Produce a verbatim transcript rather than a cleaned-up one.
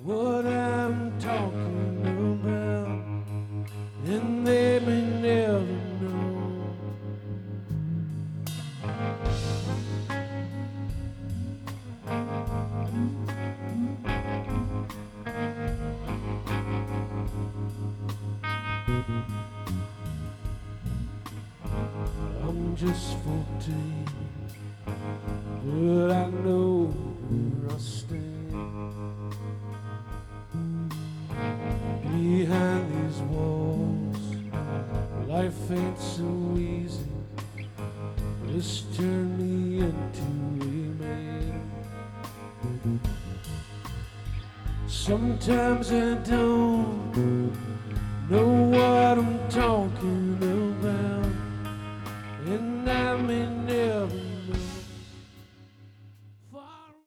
what I'm talking about, and they may never know. I'm just fourteen, but I know where I stand. Behind these walls, life ain't so easy. It's turned me into a man. Sometimes I don't know what I'm talking about.